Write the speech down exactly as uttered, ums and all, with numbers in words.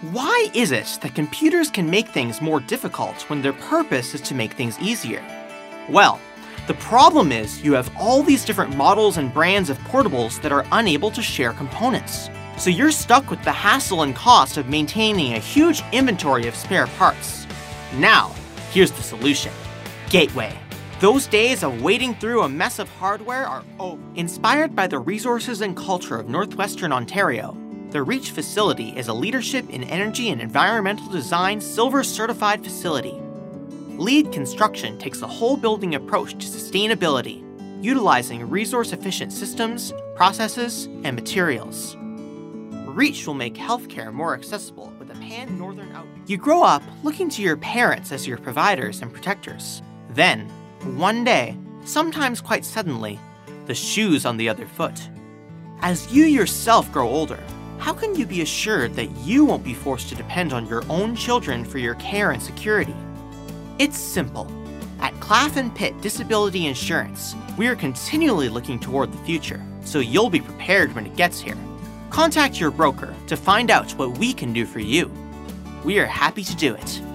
Why is it that computers can make things more difficult when their purpose is to make things easier? Well, the problem is you have all these different models and brands of portables that are unable to share components. So you're stuck with the hassle and cost of maintaining a huge inventory of spare parts. Now, here's the solution. Gateway. Those days of wading through a mess of hardware are over. Inspired by the resources and culture of Northwestern Ontario, the REACH facility is a leadership in energy and environmental design silver certified facility. LEED Construction takes a whole building approach to sustainability, utilizing resource-efficient systems, processes, and materials. REACH will make healthcare more accessible with a pan-northern outreach. You grow up looking to your parents as your providers and protectors. Then, one day, sometimes quite suddenly, the shoe's on the other foot. As you yourself grow older, how can you be assured that you won't be forced to depend on your own children for your care and security? It's simple. At Claff and Pitt Disability Insurance, we are continually looking toward the future, so you'll be prepared when it gets here. Contact your broker to find out what we can do for you. We are happy to do it.